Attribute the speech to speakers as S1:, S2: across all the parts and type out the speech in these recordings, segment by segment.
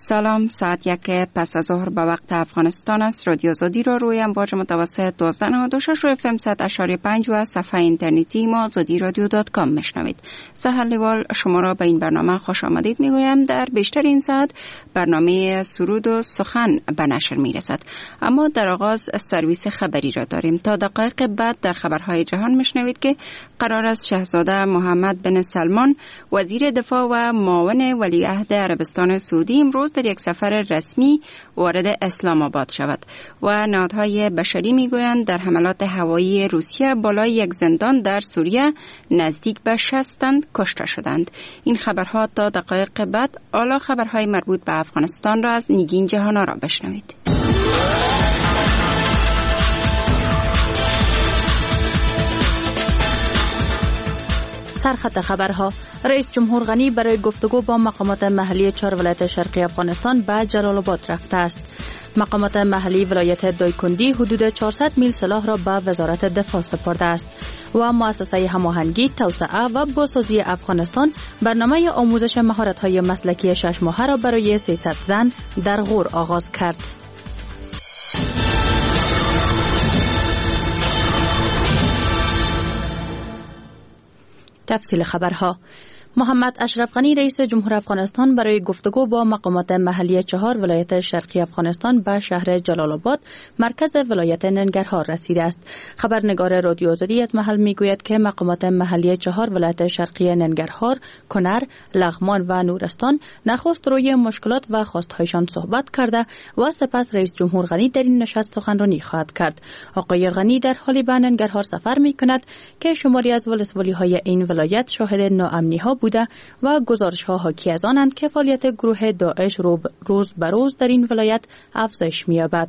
S1: سلام، ساعت 1 پس از ظهر به وقت افغانستان است. رادیو آزادی را روی امواج متوسط 1296 و FM 100.5 و صفحه اینترنتی ما azadi-radio.com میشنوید. سحر لیوال شما را به این برنامه خوش آمدید میگویم. در بیشتر این ساعت برنامه سرود و سخن به نشر میرسد، اما در آغاز سرویس خبری را داریم. تا دقایق بعد در خبرهای جهان میشنوید که قرار است شاهزاده محمد بن سلمان وزیر دفاع و معاون ولیعهد عربستان سعودی امروز در یک سفر رسمی وارد اسلام آباد شود و نهادهای بشری میگویند در حملات هوایی روسیه بالای یک زندان در سوریه نزدیک به 60 تن کشته شدند. این خبرها تا دقایق بعد. حالا خبرهای مربوط به افغانستان را از نگین جهانا را بشنوید.
S2: سرخط خبرها: رئیس جمهور غنی برای گفتگو با مقامات محلی 4 ولایت شرقی افغانستان به جلال آباد رفته است. مقامات محلی ولایت دایکندی حدود 400 میل سلاح را به وزارت دفاع سپرده است و مؤسسه هماهنگی، توسعه و بازسازی افغانستان برنامه آموزش مهارت‌های مسلکی 6 ماهه را برای 300 زن در غور آغاز کرد. تفصیل خبرها: محمد اشرف غنی رئیس جمهور افغانستان برای گفتگو با مقامات محلی 4 ولایت شرقی افغانستان به شهر جلال آباد مرکز ولایت ننگرهار رسیده است. خبرنگار رادیو آزادی از محل میگوید که مقامات محلی 4 ولایت شرقی ننگرهار، کنر، لغمان و نورستان نخست روی مشکلات و خواستهایشان صحبت کرده و سپس رئیس جمهور غنی در این نشست سخنرانی خواهد کرد. آقای غنی در حالی به ننگرهار سفر میکند که شماری از ولسوالی‌های این ولایت شاهد ناامنی‌ها بوده و گزارش‌ها حاکی از آنند که فعالیت گروه داعش روز به روز در این ولایت افزایش می‌یابد.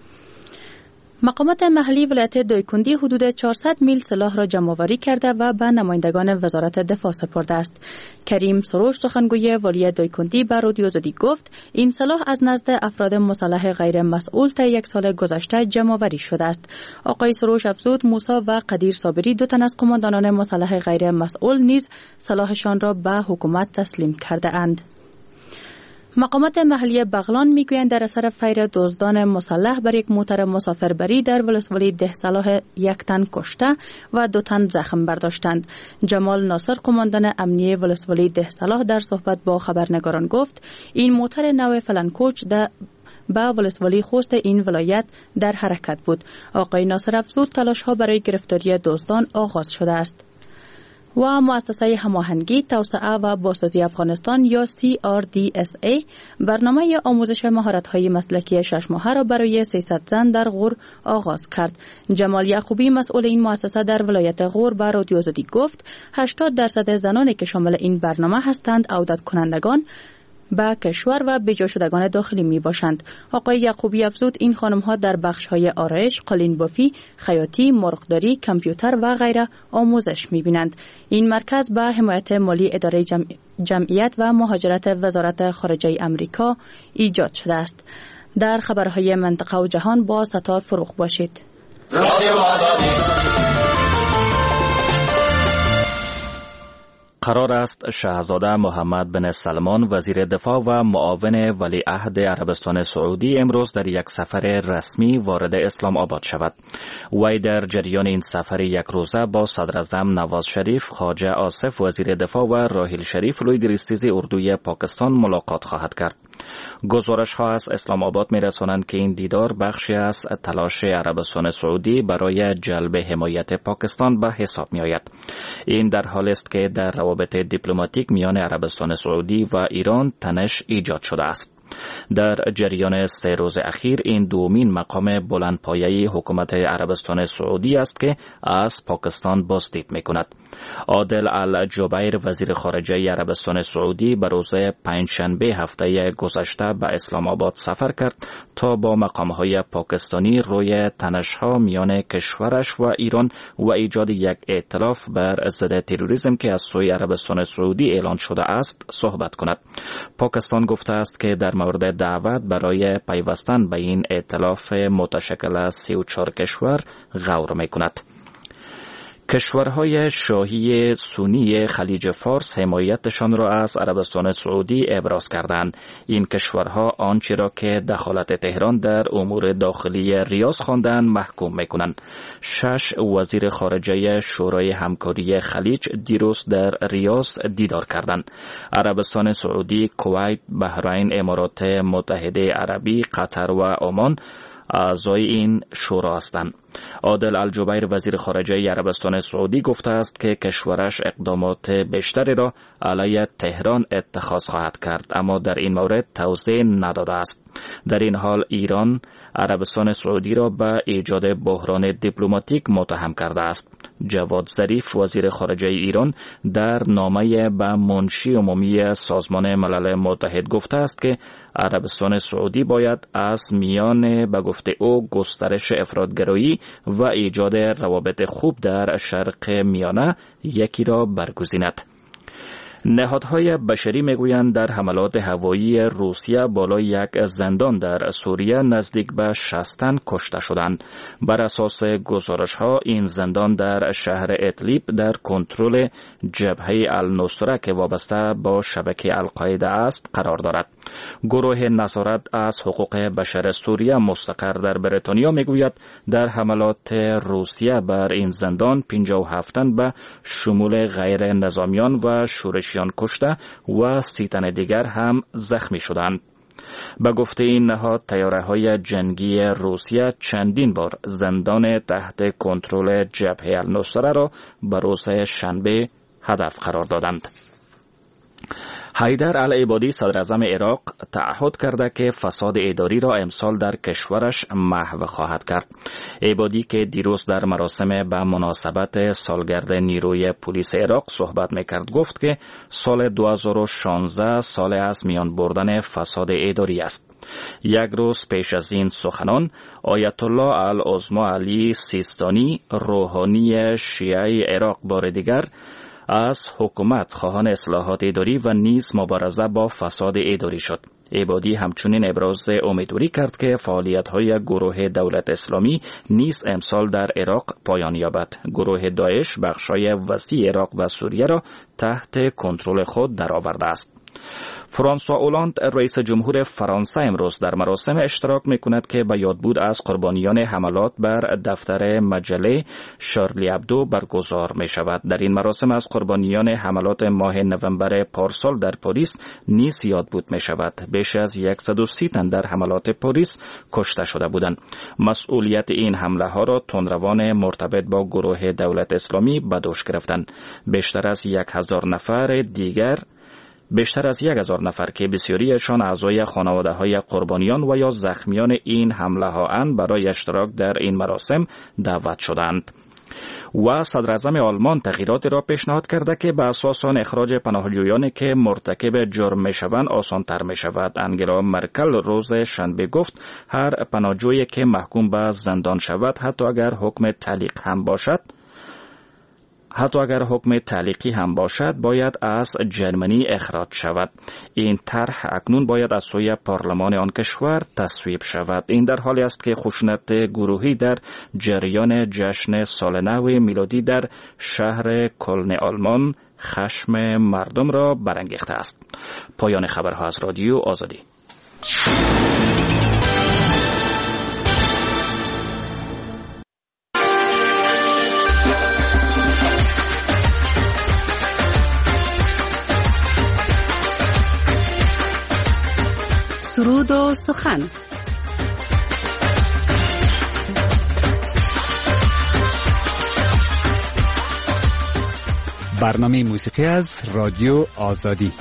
S2: مقامات محلی ولایت دایکندی حدود 400 میل سلاح را جمع‌آوری کرده و به نمایندگان وزارت دفاع سپرده است. کریم سروش سخنگوی والی دایکندی به رادیو آزادی گفت این سلاح از نزد افراد مسلح غیر مسئول تا 1 سال گذشته جمع‌آوری شده است. آقای سروش افزود موسی و قدیر صابری 2 تن از قماندانان مسلح غیر مسئول نیز سلاحشان را به حکومت تسلیم کرده اند. مقامات محلی بغلان میگویند در اثر فیر دزدان مسلح بر یک موتر مسافربری در ولسوالی ده صلاح 1 تن کشته و 2 تن زخم برداشتند. جمال ناصر قماندان امنیه ولسوالی ده صلاح در صحبت با خبرنگاران گفت این موتر نو فلنکوچ به ولسوالی خوست این ولایت در حرکت بود. آقای ناصر افزود تلاش‌ها برای گرفتاری دزدان آغاز شده است. و مؤسسه هماهنگی، توسعه و بازسازی افغانستان یا CRDSA برنامه آموزش مهارت‌های مسلکی 6 ماهه را برای 300 زن در غور آغاز کرد. جمال یعقوبی مسئول این مؤسسه در ولایت غور به رادیو آزادی گفت 80% زنانی که شامل این برنامه هستند عودت کنندگان به کشور و بجا شدگان داخلی می باشند. آقای یعقوبی افزود این خانم ها در بخش های آرایش، قالین بافی، خیاطی، مرغداری، کامپیوتر و غیره آموزش می بینند. این مرکز به حمایت مالی اداره جمعیت و مهاجرت وزارت خارجه امریکا ایجاد شده است. در خبرهای منطقه و جهان با ستار فروغ باشید.
S3: قرار است شاهزاده محمد بن سلمان وزیر دفاع و معاون ولیعهد عربستان سعودی امروز در یک سفر رسمی وارد اسلام آباد شود. وی در جریان این سفر 1 روزه با صدراعظم نواز شریف، خواجه آصف وزیر دفاع و راحیل شریف لوی درستیز اردوی پاکستان ملاقات خواهد کرد. گزارش ها از اسلام آباد می رسانند که این دیدار بخشی از تلاش عربستان سعودی برای جلب حمایت پاکستان به حساب می آید. این در حالی است که در روابط دیپلماتیک میان عربستان سعودی و ایران تنش ایجاد شده است. در جریان 3 روز اخیر این دومین مقام بلندپایه حکومت عربستان سعودی است که از پاکستان بازدید می کند. عادل الجبیر وزیر خارجه عربستان سعودی به روز پنجشنبه هفته گذشته به اسلام آباد سفر کرد تا با مقامهای پاکستانی روی تنش‌ها میان کشورش و ایران و ایجاد یک ائتلاف بر ضد تروریسم که از سوی عربستان سعودی اعلان شده است صحبت کند. پاکستان گفته است که در مورد دعوت برای پیوستن به این ائتلاف متشکل از 34 کشور غور می‌کند. کشورهای شاهی سنی خلیج فارس حمایتشان را از عربستان سعودی ابراز کردند. این کشورها آنچه را که دخالت تهران در امور داخلی ریاض خواندند محکوم می‌کنند. 6 وزیر خارجه شورای همکاری خلیج دیروز در ریاض دیدار کردند. عربستان سعودی، کویت، بحرین، امارات متحده عربی، قطر و عمان اعضای این شورا هستند. عادل الجبیر وزیر خارجه عربستان سعودی گفته است که کشورش اقدامات بیشتری را علیه تهران اتخاذ خواهد کرد، اما در این مورد توضیح نداده است. در این حال ایران عربستان سعودی را به ایجاد بحران دیپلماتیک متهم کرده است. جواد ظریف وزیر خارجه ایران در نامه به منشی عمومی سازمان ملل متحد گفته است که عربستان سعودی باید از میان به گفته او گسترش افراطگرایی و ایجاد روابط خوب در شرق میانه یکی را برگزیند. نهادهای بشری میگویند در حملات هوایی روسیه بالای یک زندان در سوریه نزدیک به 60 تن کشته شدند. بر اساس گزارش‌ها این زندان در شهر ادلیب در کنترل جبهه النصره که وابسته با شبکه القاعده است قرار دارد. گروه نظارت از حقوق بشر سوریه مستقر در بریتانیا میگوید در حملات روسیه بر این زندان 57 تن به شمول غیر نظامیان و شورشیان کشته و 30 تن دیگر هم زخمی شدند. به گفته این نهاد طیاره‌های جنگی روسیه چندین بار زندان تحت کنترل جبهه النصره را به روز شنبه هدف قرار دادند. حیدر العبادی صدر اعظم عراق تعهد کرده که فساد اداری را امسال در کشورش محو خواهد کرد. عبادی که دیروز در مراسم به مناسبت سالگرد نیروی پلیس عراق صحبت میکرد گفت که سال 2016 سال از میان بردن فساد اداری است. یک روز پیش از این سخنان آیت الله العظما علی سیستانی روحانی شیعه عراق بار دیگر از حکومت خواهان اصلاحات اداری و نیز مبارزه با فساد اداری شد. عبادی همچنین ابراز امیدواری کرد که فعالیت‌های گروه دولت اسلامی نیز امسال در عراق پایان یابد. گروه داعش بخشای وسیع عراق و سوریه را تحت کنترل خود درآورده است. فرانسوا اولاند رئیس جمهور فرانسه امروز در مراسم اشتراک می‌کند که به یادبود از قربانیان حملات بر دفتر مجله شارلی ابدو برگزار می‌شود. در این مراسم از قربانیان حملات ماه نوامبر پارسال در پاریس نیز یادبود می‌شود. بیش از 130 تن در حملات پاریس کشته شده بودند. مسئولیت این حمله‌ها را تندروان مرتبط با گروه دولت اسلامی به دوش گرفتند. بیشتر از 1000 نفر که بسیاریشان اعضای خانواده‌های قربانیان و یا زخمیان این حمله‌ها اند برای اشتراک در این مراسم دعوت شدند. و صدر اعظم آلمان تغییراتی را پیشنهاد کرده که به اساس آن اخراج پناهجویانی که مرتکب جرم میشوند آسان‌تر میشود. انگلا مرکل روز شنبه گفت هر پناهجویی که محکوم به زندان شود حتی اگر حکم تعلیقی هم باشد باید از جرمنی اخراج شود. این طرح اکنون باید از سوی پارلمان آن کشور تصویب شود. این در حالی است که خشونت گروهی در جریان جشن سال نو میلادی در شهر کلن آلمان خشم مردم را برانگیخته است. پایان خبرها از رادیو آزادی.
S1: سرود و سخن.
S4: برنامه موسیقی از رادیو آزادی.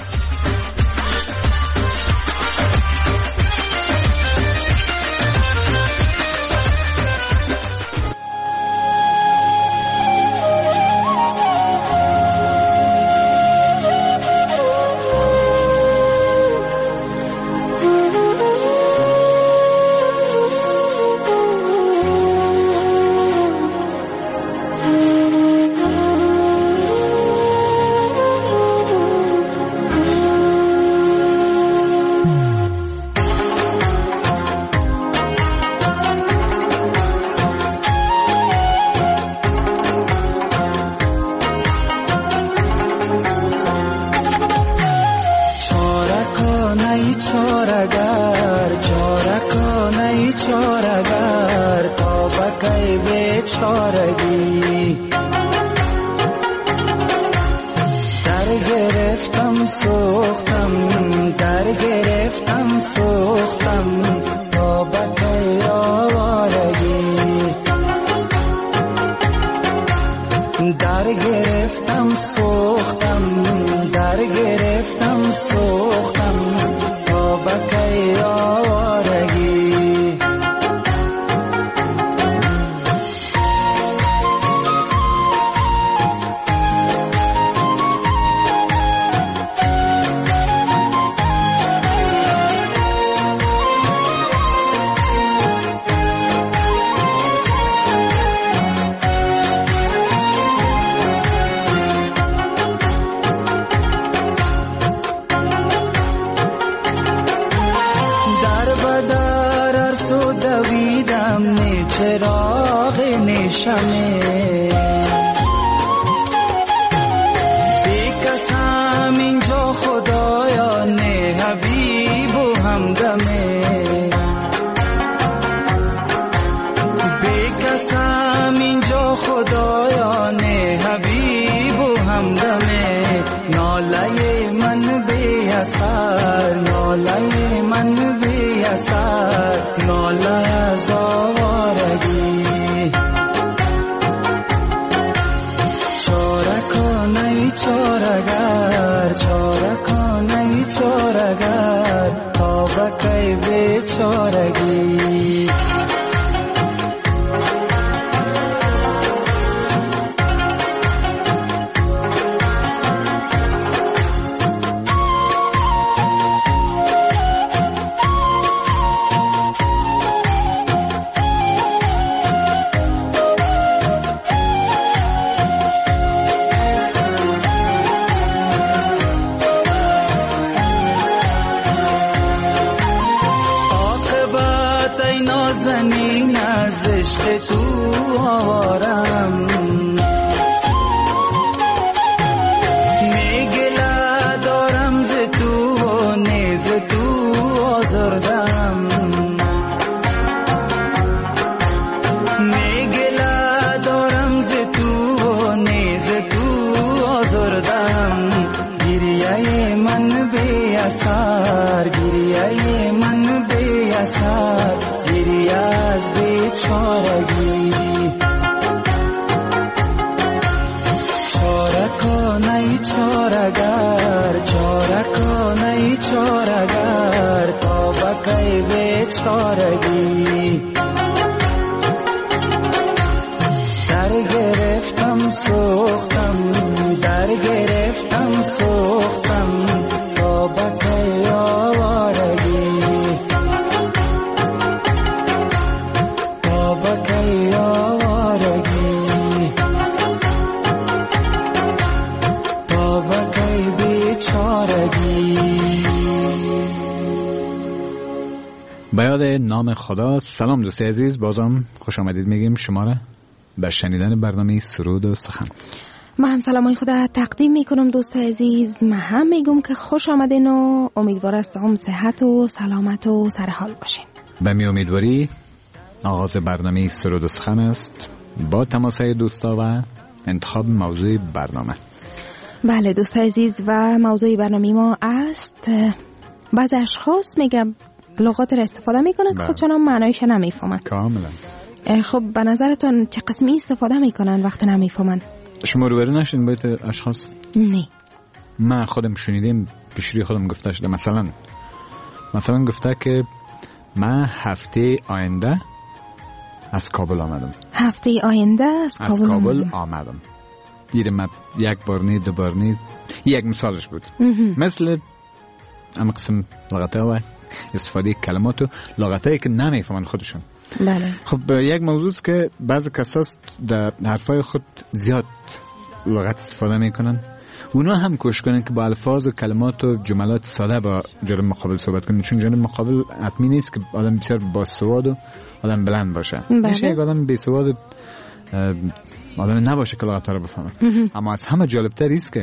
S5: چارگر چارکانه چارگر تا بکی بیچارگی در گرفتم سوختم در گرفتم سوختم تا بکی آوارگی در گرفتم سوختم در گرفتم سوختم تا بکی آوارگی چراغ نشمه بیکسم اینجا خدایان حبیب و همدمه بیکسم اینجا خدایان حبیب و همدمه ناله من بی اثر ناله من بی اثر ناله از آوارگی چارکانه چارگر چارکانه چارگر تا بکی بیچارگی نازنین از عشق تو آوارم میگله دارم ز تو و نیز تو آزردم میگله دارم ز تو و نیز تو آزردم گریه من بی اثر گریه من بی اثر گریه از بیچارگی چارکانه چارگر چارکانه چارگر تا بکی بیچارگی در گرفتم سوختم در گرفتم سوختم تا بکی آوارگی
S4: به یاد نام خدا. سلام دوست عزیز، بازم خوش آمدید میگیم شما را به شنیدن برنامه سرود و سخن.
S6: ما هم سلامای خدا تقدیم میکنم دوست عزیز. من هم میگم که خوش آمدین و امیدوار هستم صحت و سلامت و سرحال باشین.
S4: به می امیدواری آغاز برنامه سرود و سخن است با تماسای دوستا و انتخاب موضوع برنامه.
S6: بله دوست عزیز، و موضوع برنامه ما است بعضی اشخاص میگم لغات را استفاده میکنن که خودشون هم معنایش نمیفهمن.
S4: کاملا.
S6: خب به نظرتون چه قسمی استفاده میکنن وقتی نمیفهمن؟
S4: شما روبرو نشین باید اشخاص؟
S6: نه.
S4: من خودم شنیدم، پیشوری خودم گفته شده. مثلا گفته که من هفته آینده از کابل آمدم.
S6: هفته آینده از کابل
S4: آمدم. دیدم من یک بار نی دو بار نی، یک مثالش بود. مثل اما قسم لغته و استفاده کلمات و لغتایی که نمیفهمن خودشون.
S6: بله.
S4: خب یک موضوع است که بعضی کسا در حرفای خود زیاد لغت استفاده میکنن. اونا هم کوشش کنن که با الفاظ و کلمات و جملات ساده با جانب مقابل صحبت کنن، چون جانب مقابل حتمی نیست که آدم بسیار باسواد و آدم بلند باشه. میشه یک آدم بیسواد آدم نباشه که لغت‌ها رو بفهمه. اما از همه جالب‌تر است که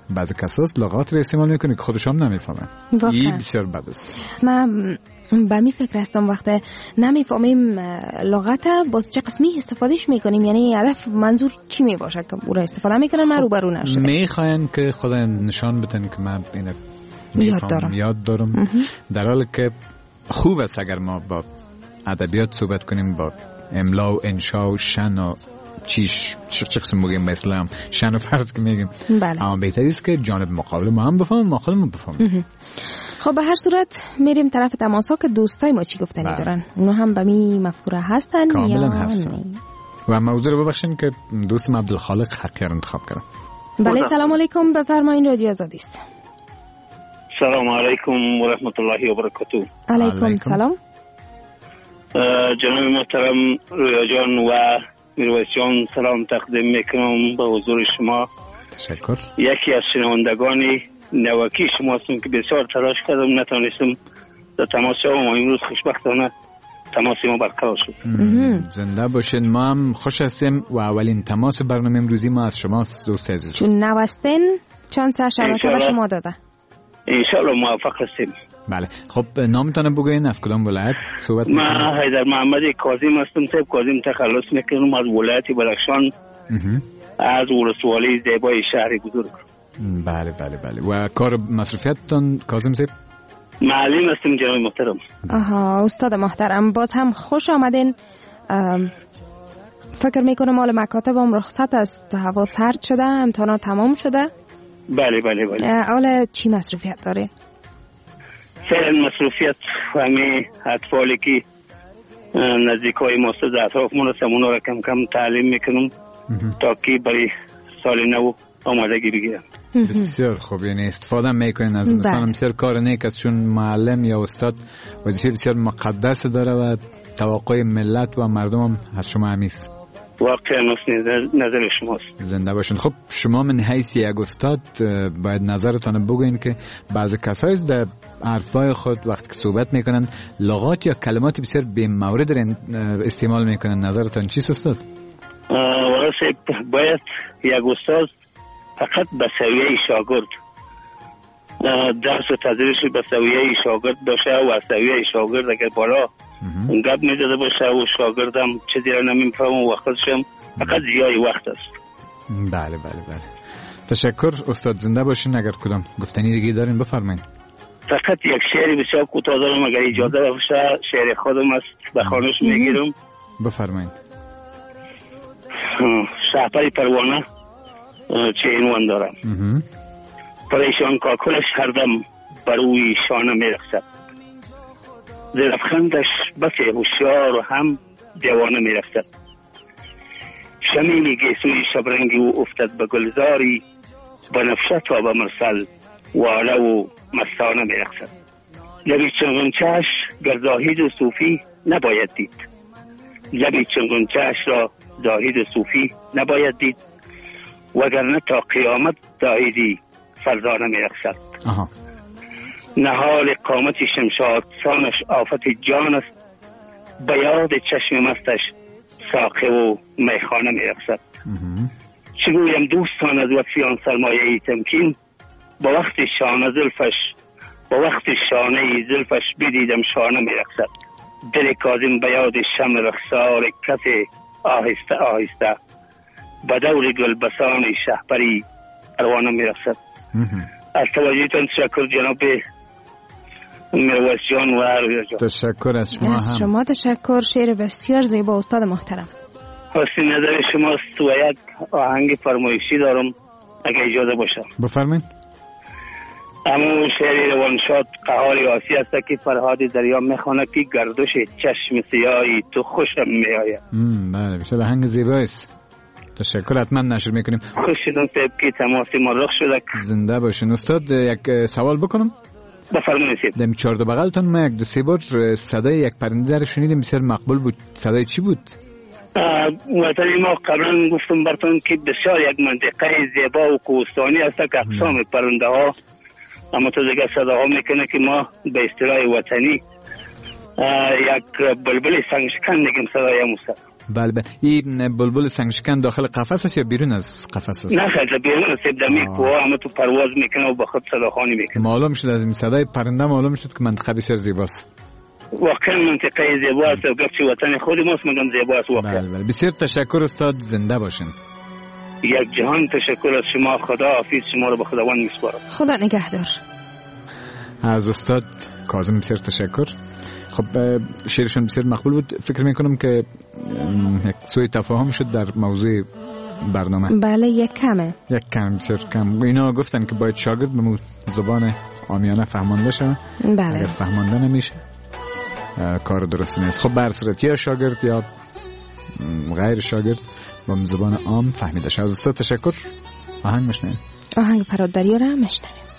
S4: بعضی کساست لغات رو استعمال میکنه که خودشام نمیفهمن. این بسیار بد است.
S6: من به می فکر هستم وقتی نمیفهمیم لغت باز چه قسمی استفادهش میکنیم، یعنی هدف منظور چی می باشه که او را استفاده میکنن من روبرو نشده.
S4: میخواین که خدا نشان بدن که من اینو یاد دارم. در حالی که خوب است اگر ما با ادبیات صحبت کنیم، با املا و انشا و شن و چه قسم میگیم مثلا شن و فرد که میگیم.
S6: بله.
S4: اما بهتری است که جانب مقابل ما هم بفهمیم، ما خودمون بفهمیم.
S6: خب به هر صورت میریم طرف تماسا که دوستای ما چی گفتنی دارن. اونا هم به می مفکوره هستن
S4: کاملا هستن. و موضوع رو ببخشین که دوستم عبدالخالق حقیار انتخاب کردم.
S6: بله سلام علیکم، بفرمایید رادیو آزادی است.
S7: سلام علیکم و رحمت الله و برکاته.
S6: علیکم سلام.
S7: جناب محترم رویا جان و میرویس جان سلام تقدیم میکنم به حضور شما.
S4: تشکر.
S7: یکی از شنوندگان نوکی شما هستم که بسیار تلاش کردم نتونستم در تماس شما و امروز خوشبختانه تماس ما برقرار شد.
S4: زنده باشین. ما هم خوش هستیم و اولین تماس برنامه امروزی ما از شماست دوست عزیز.
S6: چون نوستین چانس شبکه به شما داده.
S7: انشالله موفق هستیم.
S4: بله. خب نامتان بگوین از کدام ولایت صحبت میکنم؟
S7: من حیدر محمد کاظم هستم. صاحب کاظم تخلص میکنم از ولایت بدخشان از ولسوالی زیبای شهر بزرگ.
S4: بله بله بله. و کار مصرفیتتان کاظم صاحب؟
S7: معلم هستم جناب محترم.
S6: آها استاد محترم باز هم خوش آمدین. فکر میکنم مال مکاتبم رخصت است، هوا سرد شده، امتحانات تمام شده.
S7: بله بله بله.
S6: حالا چی مصرفیت داره؟
S7: فعلا مصروفیت همه اطفالی که نزدیکای ماست در اطراف ما هستم اونا را کم کم تعلیم میکنم تا که برای سال نو آمادگی بگیرم.
S4: بسیار خوب. یعنی استفاده میکنین از مثلا بسیار کار نیک است، چون معلم یا استاد وظیفه بسیار مقدس داره و توقع ملت و مردم هم از شما همیست.
S7: واقعا نظر شماست.
S4: زنده باشین. خب شما من حیث یک استاد باید نظرتان بگوین که بعضی کسایی در حرفای خود وقتی که صحبت میکنن لغات یا کلمات بسیار بی مورد استعمال میکنن. نظرتان چیست استاد؟
S7: واسه باید یک استاد فقط به سویه شاگرد درس و تدریس به سویه شاگرد باشه و از سویه شاگرد اگر بالا گپ میداده باشه و شاگردم چیزی را نمیفهمه و وقتشم فقط ضیاع وقت است.
S4: بله بله بله. تشکر استاد. زنده باشین. اگر کدام گفتنی دیگه دارین بفرمایید.
S7: فقط یک شعر بسیار کوتاه دارم اگر اجازه باشه. شعر خودم است به خوانش میگیرم.
S4: بفرمایید.
S7: شهپر پروانه چه عنوان دارم. پریشان کاکلش هر دم بر روی شانه میرقصد، ز لبخندش بس هوشیار و هم جوانه میرقصد. شمیم گیسوی شبرنگی او افتد به گلزاری، بنفشت و به مرسل واله و مستانه میرقصد. لبی چنگونچهش گر زاهد و صوفی نباید دید، لبی چنگونچهش را زاهد و صوفی نباید دید، وگرنه تا قیامت زاهدی فرزانه میرقصد. نهال قامت شمشاد سانش آفت جان است، به یاد چشم مستش ساقه و میخانه میرقصد. چگویم دوستان از وفیان سرمایه تمکین، با وقت شانه زلفش با وقت شانه زلفش بدیدم شانه میرقصد. دل کاظم به یاد شم رخسار کف آهسته آهسته، به دور گلبسان شهپری پروانه میرقصد. از توجهتان تشکر جناب میرویس جان و رویا جان.
S4: تشکر از شما.
S6: از شما تشکر. شعر بسیار زیبا استاد محترم.
S7: حسن نظر شماست و یک آهنگ فرمایشی دارم اگه اجازه باشه.
S4: بفرمایید.
S7: اما شعر روانشاد قهار آسی است که فرهاد دریا میخوانه که گردش چشم سیاهی تو خوشم میآید.
S4: بله بسیار آهنگ زیبایی است. تشکر. حتما نشر میکنیم.
S7: خوش شدم صاحب که تماس ما رخ شده.
S4: زنده باشین. استاد یک سوال بکنم؟
S7: بفرمایید.
S4: دم چارد بغلتون ما یک دو سه بار صدای یک پرنده رو شنیدیم بسیار مقبول بود. صدای چی بود؟
S7: وطنی ما قبلا گفتم براتون که بسیار یک منطقه زیبا و کوهستانی است که اقسام پرنده ها اما تو دیگه صداها میکنه که ما به اصطلاح وطنی یک بلبل سنگشکن میگیم صدای موسی.
S4: بله بله. این بلبل سنگشکن داخل قفس است یا بیرون از قفس است؟
S7: نه خیلی بیرون است، دمی کوه اما تو پرواز میکنه و به خود صداخوانی میکنه.
S4: معلوم شد از این صدای پرنده معلوم شد که منطقه بسیار زیباست.
S7: واقعا منطقه زیباست و گفت وطن خود ماست، مگم زیباست واقعا.
S4: بله بله. بسیار تشکر استاد، زنده باشین.
S7: یک جهان تشکر از شما. خدا حافظ شما رو به خداوند میسپارم.
S6: خدا نگهدار.
S4: از استاد کاظم بسیار تشکر. خب شعرشون بسیار مقبول بود. فکر میکنم که یک سوء تفاهم شد در موضوع برنامه.
S6: بله یک کم
S4: بسیار کم. اینا گفتن که باید شاگرد به زبان عامیانه فهمانده شه.
S6: بله.
S4: اگر فهمانده نمیشه کار درست نیست. خب به هر صورت یا شاگرد یا غیر شاگرد با زبان عام فهمیده شه. از استاد تشکر. آهنگ مشنویم.
S6: آهنگ پرادریا را مشنویم.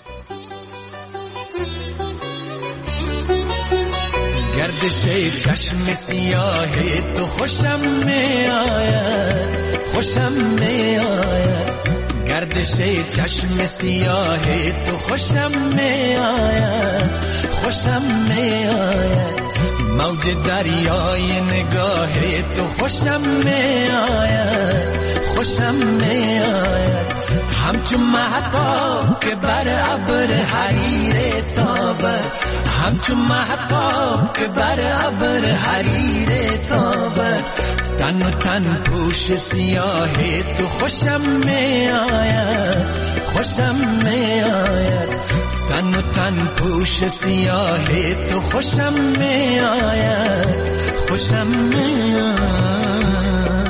S5: گردش چشم سیاه تو خوشم می آید، خوشم می آید. گردش چشم سیاه تو خوشم می آید، خوشم می آید. موج دریای نگاه تو خوشم می آید، خوشم می آید. همچون مهتاب که بر ابر حریر تابد، همچون مهتاب که بر ابر حریر تابد. تن و تن پوش سیاه تو خوشم می آید، خوشم می آید. تن و تن پوش سیاه تو خوشم می آید، خوشم می آید.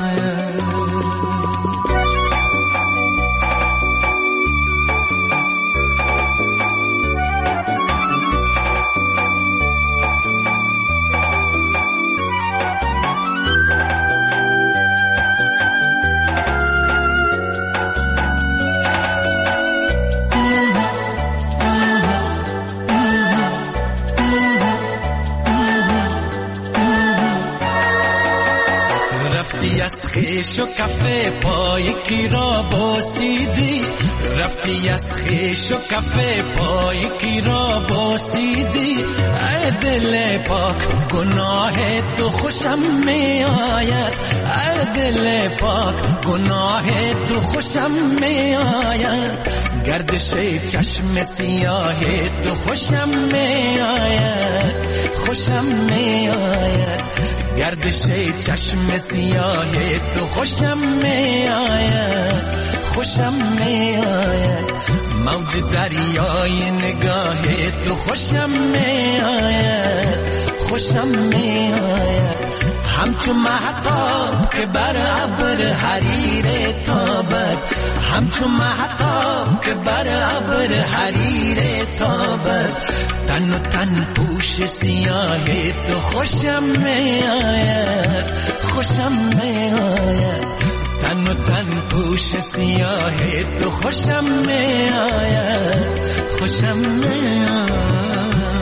S5: خیش و کفه پای کی را بوسیدی، رفتی از خیش و کفه پای کی را بوسیدی. ای دل پاک گناه تو خوشم می آید، ای دل پاک گناه تو خوشم می آید. گردش چشم سیاه تو خوشم می آید، خوشم می آید. گردش چشم سیاه تو خوشم می آید، خوشم می آید. موج دریای نگاه تو خوشم می آید، خوشم می آید. همچون مهتاب که بر ابر حریر تابد، همچون مهتاب که بر ابر حریر تابد. تن و تن پوش سیاه تو خوشم می آید، خوشم می آید. تن و تن پوش سیاه تو خوشم می آید، خوشم می آید.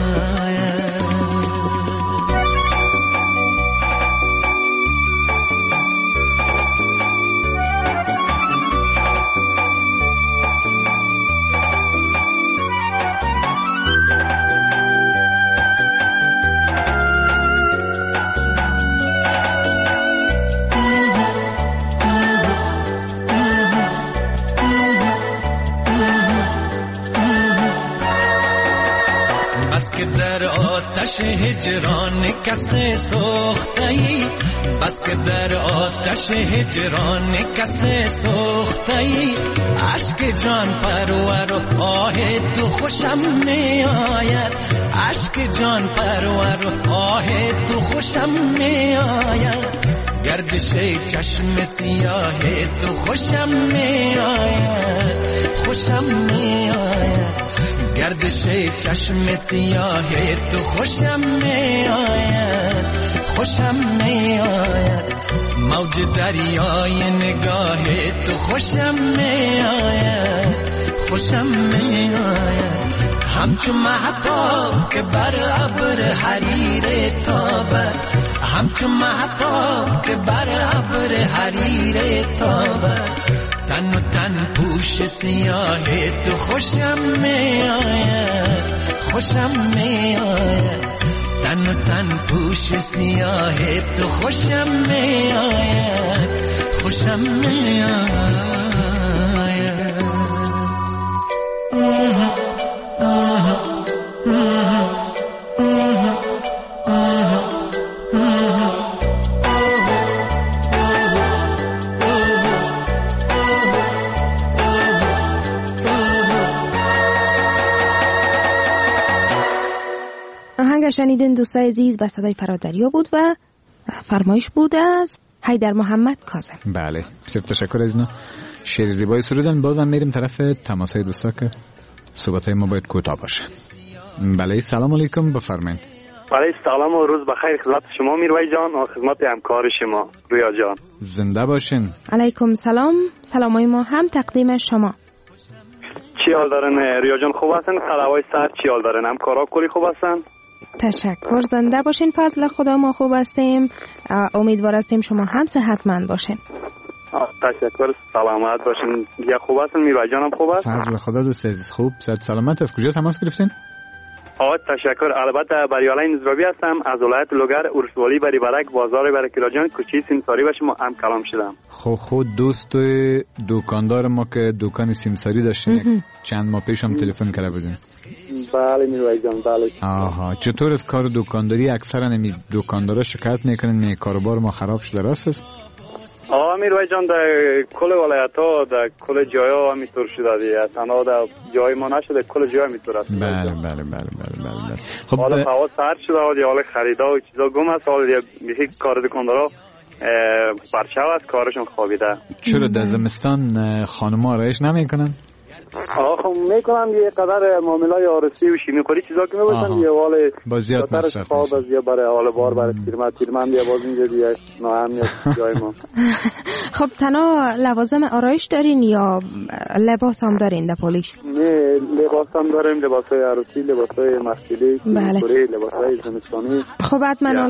S5: آتش هجران کس سوخته‌ای، بس که در آتش هجران کس سوخته‌ای. عشق جان پرور و آه تو خوشم می آید، عشق جان پرور و آه تو خوشم می آید. گردش چشم سیاه تو خوشم می آید، خوشم می آید. گردش چشم سیاه تو خوشم می آید، خوشم می آید. موج دریای نگاه تو خوشم می آید، خوشم می آید. همچون مهتاب که بر ابر حریر تابد، همچون مهتاب که بر ابر حریر تابد. تن و تن پوش سیاه تو خوشم می آید، خوشم می آید. تن و تن پوش سیاه تو خوشم میآید خوشم میآید
S6: آهنگ شنیدین دوستای عزیز به صدای فرادریا بود و فرمایش بود از حیدر محمد کاظم.
S4: بله بسیار تشکر از اینا شعر زیبای سرودن. بازم میریم طرف تماسای دوستا که صحبتای ما باید کوتاه باشه. بله سلام علیکم بفرمایید.
S8: بله سلام و روز بخیر خدمت شما میروی جان و خدمت همکار شما رویا جان.
S4: زنده باشین.
S6: علیکم سلام. سلامای ما هم تقدیم شما.
S8: چی حال دارن رویا جان؟ خوب هستن؟ خلاوای سر چی حال دارن؟ همکارا کلی خوب هستن؟
S6: تشکر زنده باشین. فضل خدا ما خوب هستیم. امیدوار هستیم شما هم صحتمند باشین.
S8: تشکر سلامت باشین. یا خوب هستن؟ میروی جان هم خوب است؟
S4: فضل خدا دوست عزیز خوب صحت سلامت. از کجا تماس گرفتین؟
S8: تشکر. البته بریالای نزرابی هستم از ولایت لوگر اورسوالی بری برک بازار برک راجان کوچی سیمساری و شما هم کلام شدم.
S4: خود دوست دکاندار ما که دکان سیمساری داشتین چند ماه پیش هم تلفن کرده بودین.
S8: بله میروی جان بله.
S4: آها چطور از کار دکانداری؟ اکثرا نمی دکاندارا شکایت میکنن کاروبار ما خراب شده، راست است؟
S8: میروی جان در کل ولایت ها در کل جای ها همینطور شده دیگه، تنها در جای ما نشده کل جای همینطور است.
S4: بله.
S8: خب حالا هوا سرد شده و حالا خریدا و چیزا گم است، حالا دیگه کار دکاندارا برچاو است کارشون خوابیده.
S4: چرا در زمستان خانم‌ها آرایش نمیکنن؟
S8: خب میکنم یه قدر معاملای عروسی و شیمی خوری چیزا که میباشن یه حال
S4: با زیاد مصرف
S8: خواب از یه برای حال بار برای تیرمند یه باز اینجا دیگه ناهمیت جای ما.
S6: خب تنها لوازم آرایش دارین یا لباس هم دارین در پولیش؟
S8: نه لباس هم داریم، لباسای عروسی، لباسای مخصوصی،
S6: بله.
S8: لباسای زمستانی.
S6: خب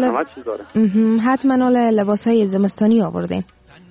S6: حتما لباسای زمستانی آوردین.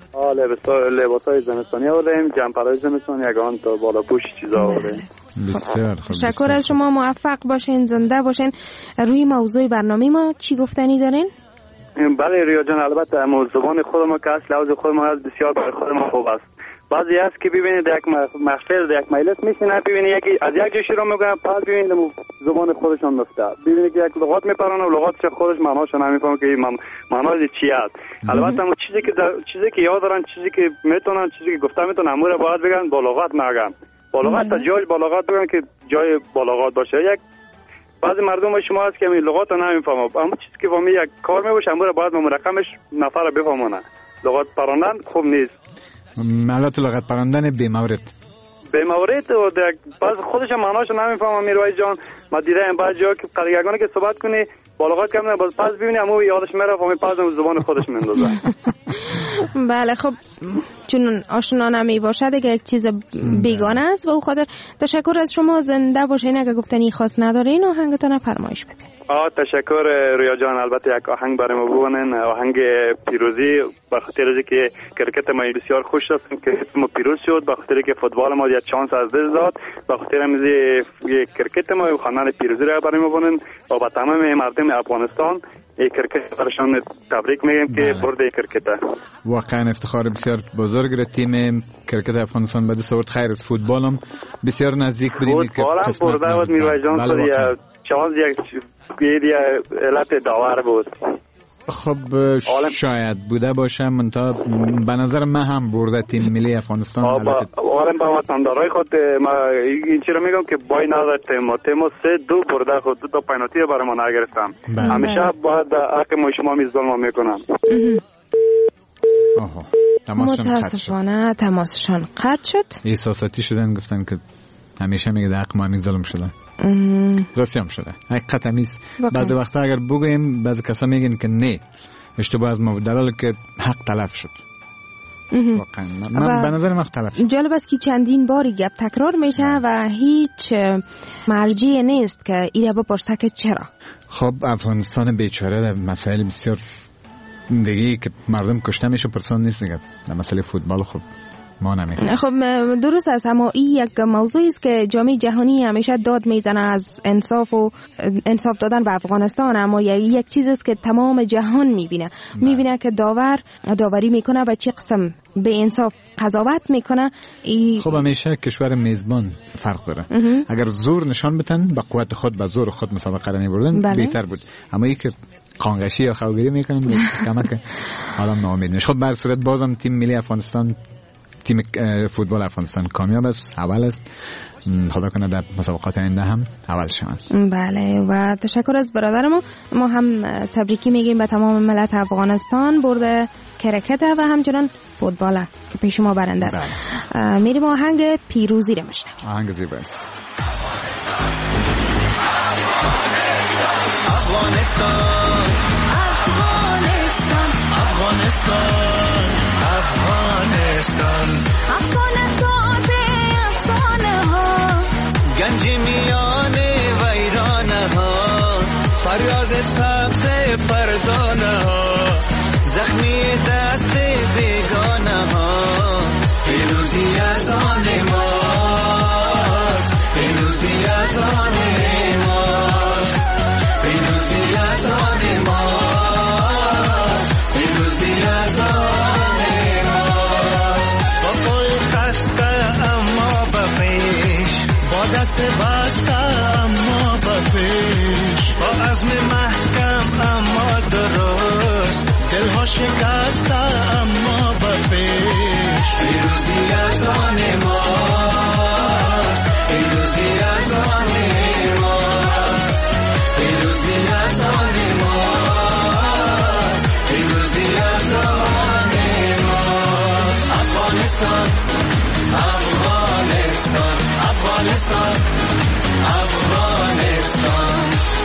S8: لباسای زمستانی آوردیم، جمپرهای زمستانی، یگان تا بالا پوش چیزا آوردیم.
S4: بسیار خوب.
S6: تشکر از شما. موفق باشین، زنده باشین. روی موضوع برنامه ما چی گفتنی دارین؟
S8: بله ریا جان، البته زبان خود ما که اصل لفظ خود ما از بسیار برای خود ما خوب است. بعضی هست که ببینید یک محفل یک مجلس میشینه، ببینید یکی از یک جا شروع میکنه، پس ببینید زبان خودشون نفته، ببینید که یک لغات میپرونه و لغاتش خودش معناش نمیفهمه که معناش چی است. البته اون چیزی که یاد دارن، چیزی که میتونن، چیزی که گفته میتونن امور باید بگن، با لغات نگن. با لغات تا جای با لغات بگن که جای با لغات باشه. یک بعضی مردم شما هست که این لغات نمیفهمه، اما چیزی که فهمی یک کار میباشه امور باید مرقمش نفر بفهمونه. لغات پراندن خوب نیست.
S4: مالات لغت پراندن بی مورد
S8: و بعض خودش معناش نمیفهمه. میروی جان ما دیدم بعض جا که قریگانی که صحبت کنی با لغات کم نه، باز پس ببینی امو یادش میره فهمی پس زبان خودش میندازه.
S6: بله خب چون آشنا نمی باشه دیگه یک چیز بیگانه است و او خاطر تشکر از شما. زنده باشین. اگه گفتنی خاص ندارین آهنگتون فرمایش بدین.
S8: تشکر رویا جان. البته یک آهنگ برای ما بگونن، آهنگ پیروزی، به خاطر اینکه کرکت ما بسیار خوش است که ما پیروز شد، به خاطر اینکه فوتبال ما یک چانس از دست داد، به خاطر اینکه کرکت ما خواندن پیروزی را برای ما بگونن و به تمام مردم افغانستان کرکت برشان تبریک میگم که برد کرکت.
S4: واقعا افتخار بسیار بزرگ تیم کرکت افغانستان به دست آورد. خیر فوتبال هم بسیار نزدیک بودیم که
S8: قسمت برد میروی جان خود چانس یک علت داور بود.
S4: خب شاید بوده باشه، منتها به نظر من هم برده تیم ملی افغانستان.
S8: آرم با وطندارای خود ما این چی رو میگم که بای نداره تیم 3-2 برده خود، 2 تا پنالتی برای ما نگرفتم. همیشه باید حق ما شما ظلم میکنم.
S6: متاسفانه تماسشان قطع شد.
S4: احساساتی شدن، گفتن که همیشه میگه حق ما ظلم شده. راستی هم شده، حقیقت همیست. بعضی وقتا اگر بگویم بعضی کسا میگن که نه اشتباه از ما بود، در حالی که حق تلف شد. واقعا من به نظر حق تلف شد.
S6: جالب است که چندین باری گپ تکرار میشه و هیچ مرجعی نیست که ایره بپرسه که چرا.
S4: خب افغانستان بیچاره در مسائل بسیار دیگه که مردم کشته میشه پرسان نیست دیگه. در مسئله فوتبال خب ما نمیکنیم.
S6: خب درست است، اما این یک موضوعی است که جامعه جهانی همیشه داد میزنه از انصاف دادن به افغانستان، اما یک چیز است که تمام جهان میبینه که داوری میکنه و چه قسم به انصاف قضاوت میکنه.
S4: خب همیشه کشور میزبان فرق داره. اگر زور نشان بدن به قوت خود، به زور خود مسابقه را میبردن بهتر بود، اما این که قانقشی یا خوگیری میکنن کمک آدم ناامید میشه. خب بر صورت بازم تیم ملی افغانستان، تیم فوتبال افغانستان کامیاب است، اول است. خدا کنه در مسابقات آینده هم اول شوند.
S6: بله و تشکر از برادر ما هم تبریکی میگیم به تمام ملت افغانستان برده کرکت و همچنان فوتبال که پیش ما برنده است. میریم آهنگ پیروزی رو میشنویم.
S4: آهنگ زیباست.
S5: افغانستان افغانستان افغانستان افغانستان افغانستان افسانه ها، گنج میان ویرانه ها، فریاد سبز فرزانه ها، زخمی دست بیگانه ها. پیروزی از آن ماست، پیروزی از آن ماست، پیروزی از آن ماست، پیروزی از آن ماست. با پای خسته اما به پیش، با دست بسته اما به پیش، با عزم محکم اما درست، دلها شکسته اما به پیش. پیروزی از آن ماست، پیروزی از آن ماست، پیروزی از آن ماست، پیروزی از آن ماست. افغانستان افغانستان افغانستان افغانستان.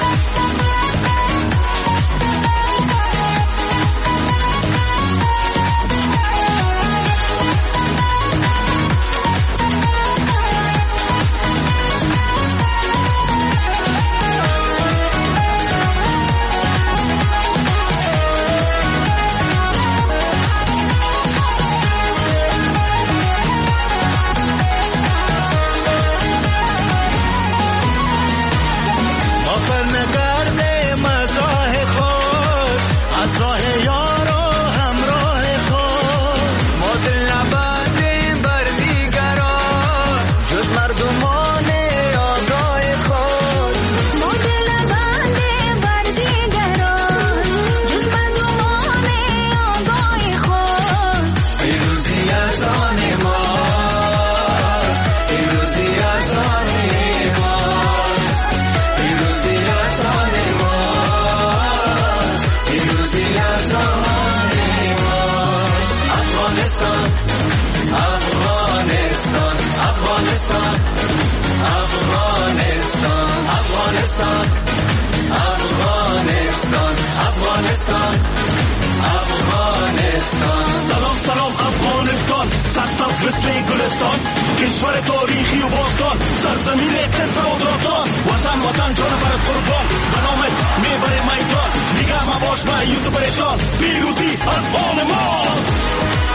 S5: افغانستان افغانستان. سلام سلام افغانستان، سرسبز مثل گلستان، کشور تاریخی و باستان، سرزمین قصه و داستان. وطن وطن جان برات قربان، به نامت میبره میدان، دیگه مباش مایوس و پریشان، پیروزی از آن ماست.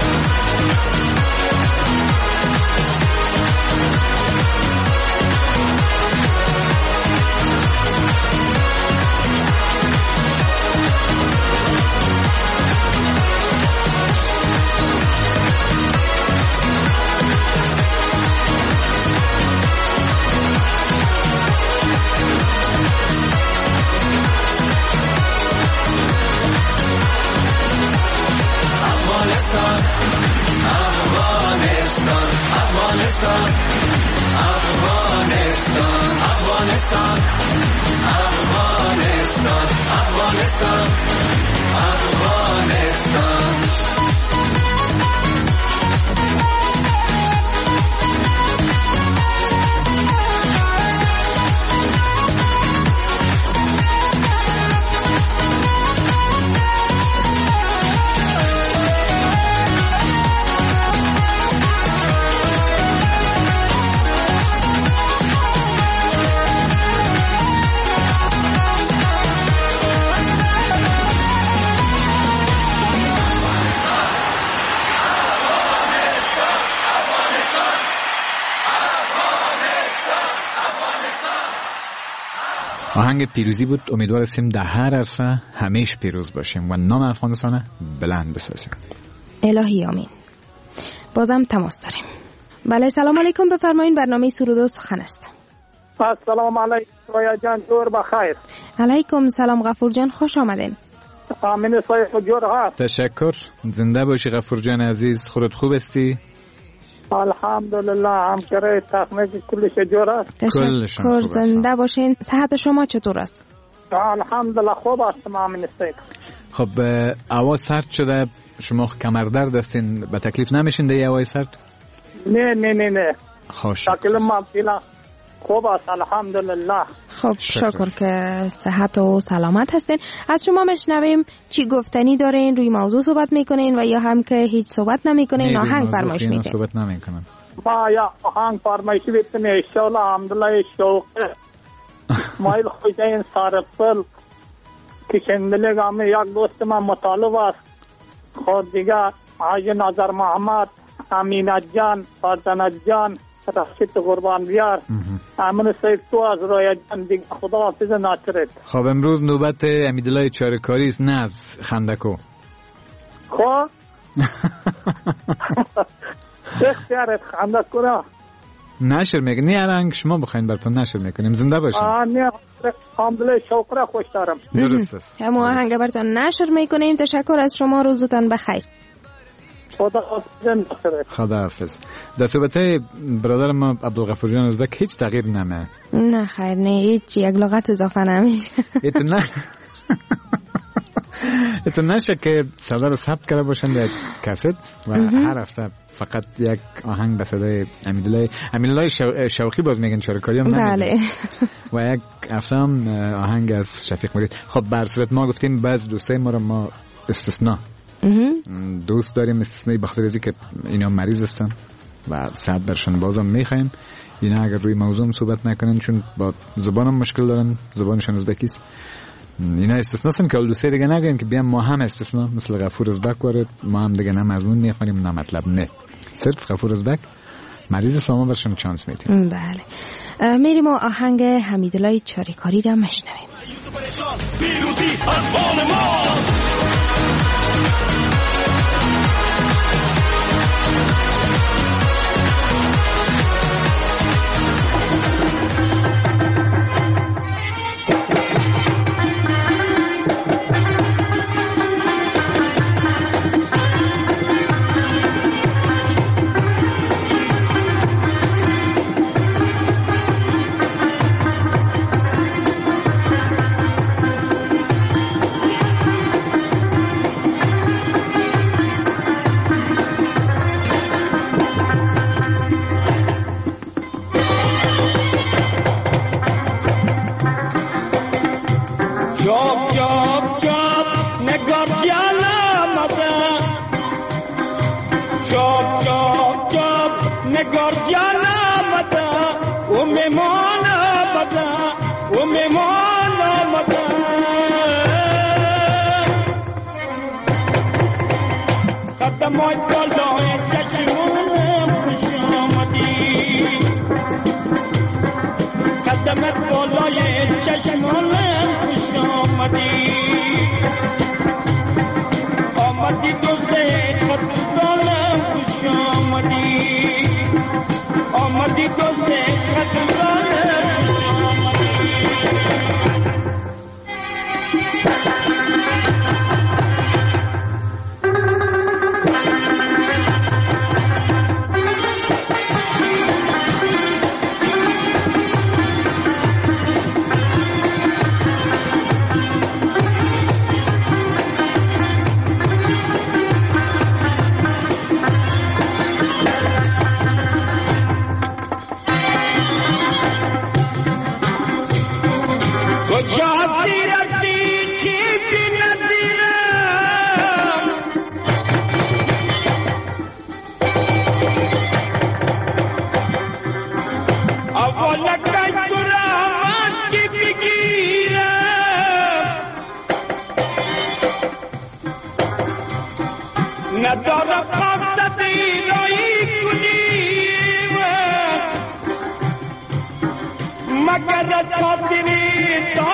S5: Afghanistan, Afghanistan, Afghanistan, Afghanistan, Afghanistan, Afghanistan, Afghanistan.
S4: آهنگ پیروزی بود. امیدوار هستیم در هر عرصه همیشه پیروز باشیم و نام افغانستان بلند بسازیم.
S6: الهی آمین. بازم تماس داریم. بله سلام علیکم، بفرمایید. برنامه سرود و سخن است.
S9: سلام علیکم رویا جان، جور بخیر.
S6: علیکم سلام غفور جان، خوش آمدین.
S9: آمین صاحب جور هست.
S4: تشکر. زنده باشی غفور جان عزیز. خودت خوب هستی؟
S9: الحمدلله، همکاری تکنیک کلش جور است.
S6: تشکر. زنده باشین. صحت شما چطور است؟
S9: الحمدلله خوب است. آمین صاحب.
S4: خب هوا سرد شده، شما کمر درد هستین، به تکلیف نمیشین در هوای سرد؟
S9: نه
S4: خوش.
S9: تکلیف ما فعلا خوب است الحمدلله.
S6: خب شکر که صحت و سلامت هستین. از شما میشنویم چی گفتنی دارین، روی موضوع صحبت میکنین و یا هم که هیچ صحبت نمیکنین، آهنگ فرمایش میدین؟
S4: صحبت نمیکنم.
S9: ما یا آهنگ فرمایش میدیم ان شاء الله. الحمدلله شوق مایل خوشین سارفل که شندلگام یک دوست من مطالب است. خود دیگه حاج نظر محمد، امینت جان، فرزانت جان، رشید قربان بیار، امین سید تو از رویا جان دیگه خدا حافظ ناصرت.
S4: خب امروز نوبت امیدالله چاره‌کاری است، نه از خندکو.
S9: خب اختیارت خندکو را
S4: نشر میکنی، نه رنگ شما بخواین براتون نشر میکنیم. زنده باشین.
S9: نه الحمدلله شوق را خوش دارم.
S4: درست است.
S6: همون آهنگ براتون نشر میکنیم. تشکر از شما، روزتون بخیر.
S4: خدا حافظ. در صحبت برادر ما عبدالغفور جان ازبک هیچ تغییر نمیه؟
S6: نه خیر، نه هیچ یک لغت اضافه نمیشه.
S4: ایتون نشه که صدا رو ثبت کرده باشن در کست و هر هفته فقط یک آهنگ به صدای امیدالله شوقی باز میگن چاره‌کاری هم نمیدن.
S6: بله.
S4: و یک هفته هم آهنگ از شفیق مرید. خب بر صورت ما گفتیم بعض دوستای ما رو ما استثناء دوست داریم، استثنایی بخاطر ازی که اینا مریض هستن و صحت برشون بازم میخوایم. اینا اگر روی موضوع صحبت نکنن چون با زبانم مشکل دارن، زبانشون ازبکیست، اینا استثناء هستن که دوسته دیگه نگویم که بیام ما هم استثناء مثل غفور ازبک وارد، ما هم دیگه نه مضمون میخونیم نه مطلب، نه صرف غفور ازبک مریض است و ما برشون چانس میدیم.
S6: بله میریم و آهنگ حمیدالله چاره‌کاری را مشنویم.
S5: پیروزی از آن ماست. مگر خاطری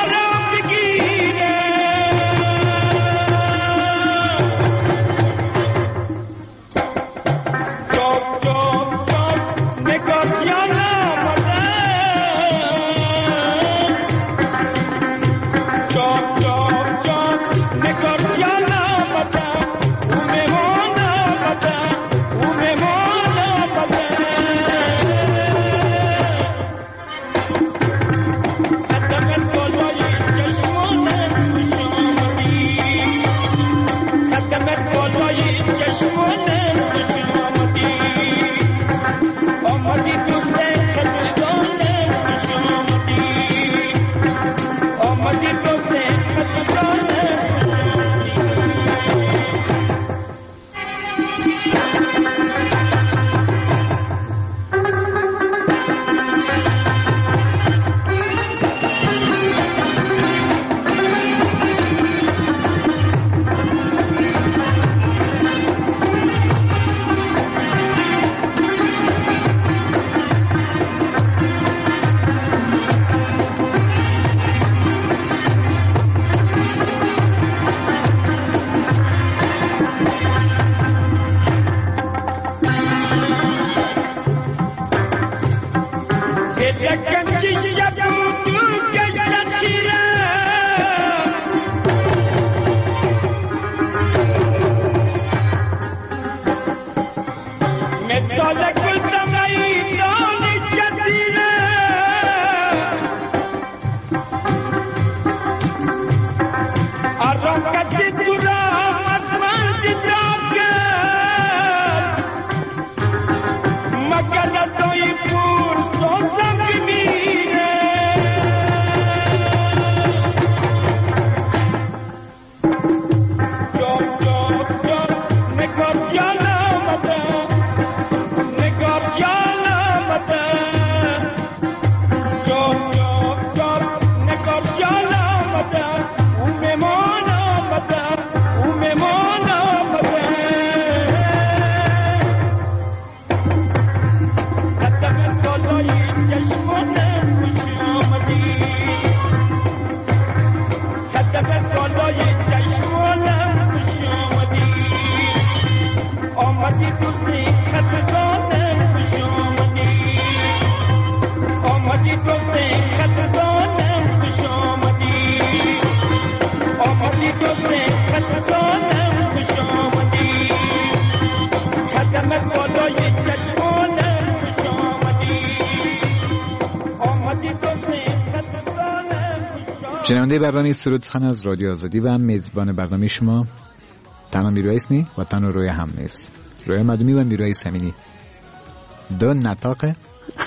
S4: شنونده برنامه سرود سخن از رادیو آزادی و میزبان برنامه شما تنها میروی اسنی و تنها روی هم نیست، روی مدومی و میروی سمینی دو نطاقه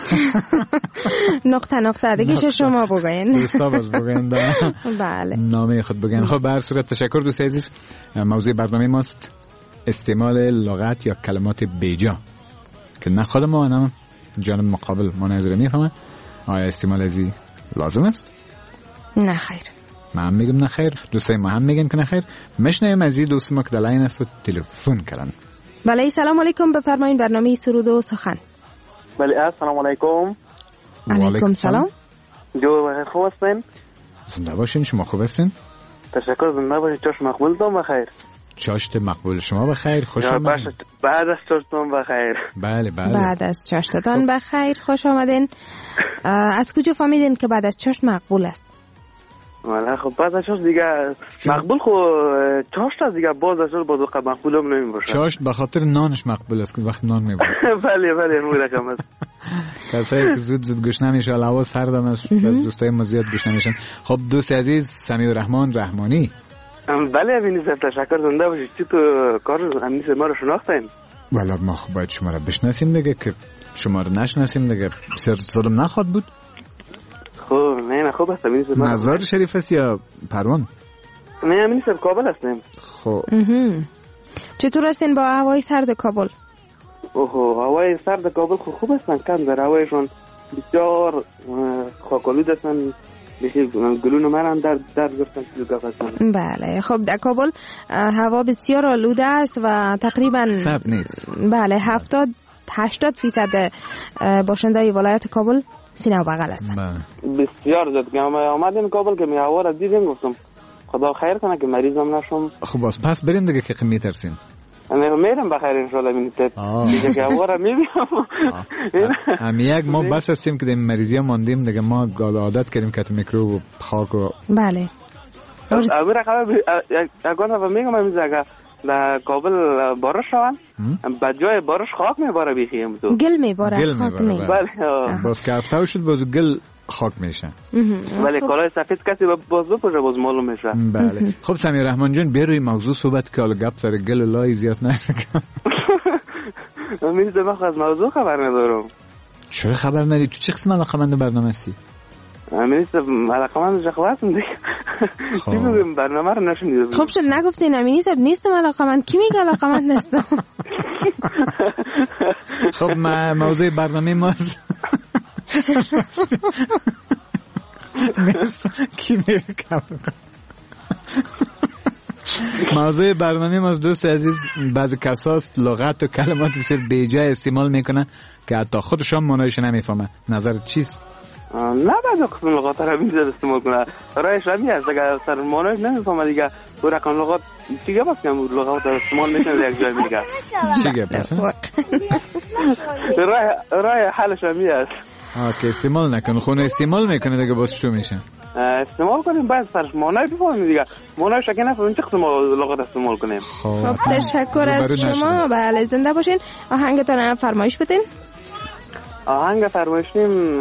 S6: نقطه دیگه شما بگوین
S4: دوستا باز بگوین
S6: بله
S4: نامه خود بگوین. خب به هر صورت تشکر دوست عزیز. موضوع برنامه ماست استعمال لغت یا کلمات بیجا که نه خود ما نه جانب مقابل مناظره میفهمه. آیا استعمال ازی لازم است؟
S6: نه خیر.
S4: ما هم میگم نه خیر، دوستای ما هم میگن که نه خیر. مشنویم از این دوست ما که دلاین است و تلفن کردن.
S6: بله سلام علیکم، بفرمایید برنامه سرود و سخن.
S8: بله السلام علیکم.
S6: علیکم سلام.
S8: جو خوب هستین؟
S4: زنده باشین. شما خوب هستین؟
S8: تشکر. زنده باشین. چاش مقبول دم بخیر.
S4: چاشت مقبول شما بخیر. خوش آمدید.
S8: بعد از چاشتون بخیر.
S4: بله
S6: بعد از چاشتتان بخیر. خوش آمدین. از کجا فهمیدین که بعد از چاشت مقبول است؟
S8: والا خب بعد از چاشت دیگه مقبول خو چاشت دیگه باز از باز مقبولم نمیشه.
S4: چاشت به خاطر نانش مقبول است که وقت نان میبره.
S8: بله اون رقم است.
S4: کسایی که زود گوش نمیشه علاوه سردم است از دوستای ما زیاد گوش نمیشن. خب دوست عزیز سمیع الرحمن رحمانی.
S8: بله امین صاحب تشکر. زنده باشید. چی تو کار امین صاحب ما رو شناختین؟
S4: والا ما خب باید شما رو بشناسیم دیگه، که شما رو نشناسیم دیگه بسیار ظلم نخواد بود.
S8: خب نه خوب است. امین صاحب
S4: مزار شریف است یا پروان؟
S8: نه امین صاحب کابل هستیم.
S4: خب
S6: چطور هستین با هوای سرد کابل؟
S8: اوه هوای سرد کابل خوب هستن. کم در هوایشون بسیار خاکالود هستن. بخیر گلون مرن در گفتن چیزو گفتن.
S6: بله خب در کابل هوا بسیار آلوده است و تقریبا
S4: سرد نیست.
S6: بله 70-80% باشندای ولایت کابل سینه و بغل هستن.
S8: بسیار زد که آمدیم کابل که می هوا را دیدیم گفتم خدا خیر کنه که مریضم نشم.
S4: خب باز پس بریم دیگه که میترسین.
S8: نه میرم بخیر ان شاء الله. ببینید دیگه که هوا را میبینم.
S4: هم یک ما بس هستیم که در مریضی ماندیم دیگه. ما عادت کردیم که میکروب و خاک و
S6: بله
S8: اون رقم اگه نفر میگم همیشه اگه در کابل بارش شوند به جای بارش خاک میباره بیخیم تو
S6: گل میباره خاک
S8: بله
S4: باز که افتاو شد باز گل خاک میشه
S8: ولی کالای سفید کسی باز بپوشه باز معلوم میشه.
S4: بله خب سمیر رحمان جان بروی موضوع صحبت که حالا گپ سر گل لای زیاد نشه.
S8: میرزا من از موضوع خبر ندارم.
S4: چرا خبر نداری؟ تو چه قسم علاقمند برنامه هستی؟
S8: میرزا علاقمند شخص هستم دیگه. چی بگم برنامه رو نشنیدم.
S6: خب شد نگفتین امینی صاحب نیستم علاقمند. کی میگه علاقمند نیستم؟
S4: خب موضوع برنامه ماست کی میگه موضوع برنامه ما دوست عزیز بعضی کساست لغت و کلمات بسیار بیجای استعمال میکنه که حتی خودشان معنیش نمیفهمه. نظرت چیست؟
S8: نه بعضی قسم لغات رو بیشتر استعمال کنه رایش همی هست اگر سر معنیش نمیفهمه دیگه او رقم لغات چیگه بس که لغات رو استعمال میکنه یک جای میگه
S4: چیگه بس؟
S8: رای حلش همی هست
S4: که استعمال نکنه خونه استعمال میکنه دیگه باز چو میشه
S8: استعمال کنیم باید سرش معنی بفهمیم دیگه معنیش اگه نفهمیم چه قسم لغات استعمال کنیم.
S6: خب تشکر از شما. بله زنده باشین. آهنگتون فرمایش بدین.
S8: آهنگ فرمایشیم